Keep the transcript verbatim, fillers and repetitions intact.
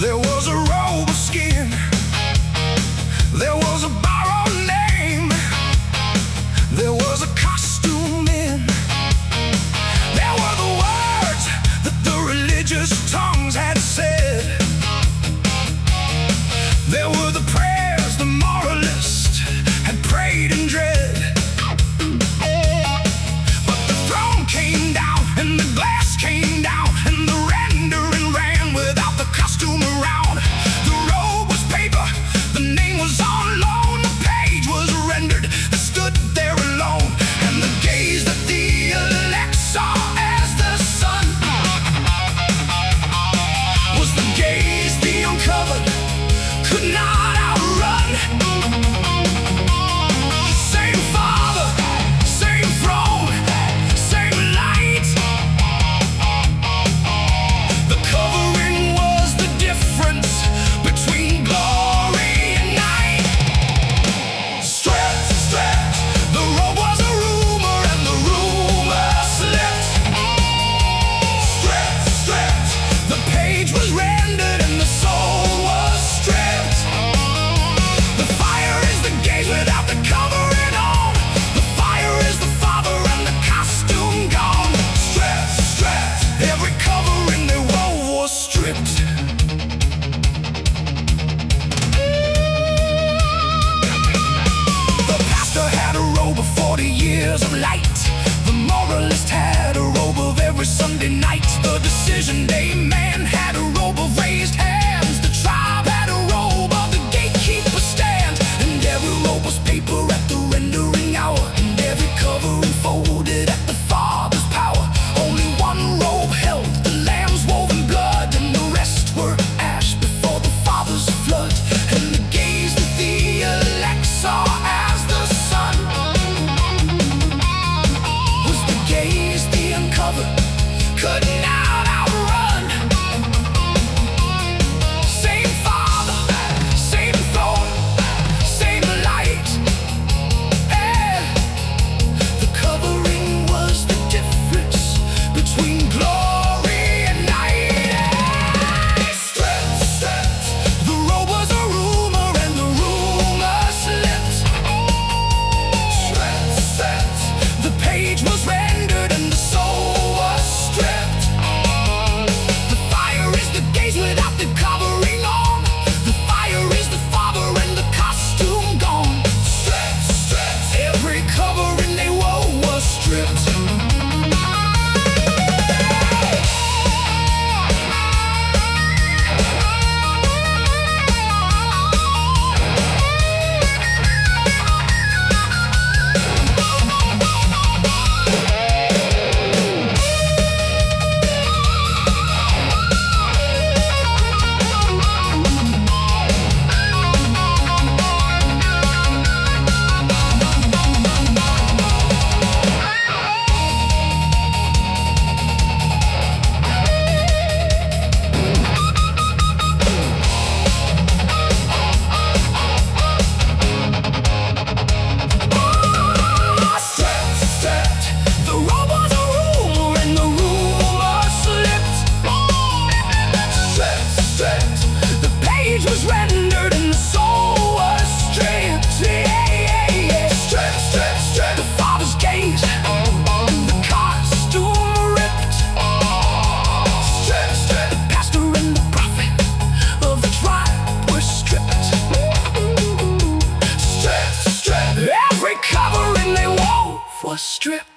There was a robe of skin, there was a borrowed name, there was a costume in, there were the words that the religious tongues had said, there were the prayers the moralist had prayed in dread. But the throne came down and the glass came down and the rendering ran without the costume around. The robe was paper, the name was on loan, the page was rendered, that stood there alone, and the gaze that the elect saw as the sun was the gaze the uncovered could not outrun. Same Father, same throne, same light. The covering was the difference between glory and night. Stripped, stripped, the robe was a rumor and the rumor slipped. Stripped, stripped, the page was rendered and the soul was stripped. The fire is the gaze without the covering on. The fire is the Father and the costume gone. Stripped, stripped, every covering they wove was stripped. The pastor had a robe of forty years of light. The moralist had a robe of every Sunday night. The decision day man had a robe of raised hands. The tribe had a robe of the gatekeeper stand. And every robe was paper at the rendering hour, and every covering folded at the Father's power. Only one robe held the lamb's woven blood, and the rest were ash before the Father's flood. And the gaze that the elect saw as the sun was the gaze the uncovered could not outrun. Same Father, same throne, same light. And the covering was the difference between glory and night. Stripped, stripped, the robe was a rumor and the rumor slipped. Stripped, stripped, the page was rendered and the soul was stripped. The fire is the gaze without the covering on. The fire is the Father and the costume gone. Stripped, stripped, every covering they wore was stripped. Covering they wove was stripped.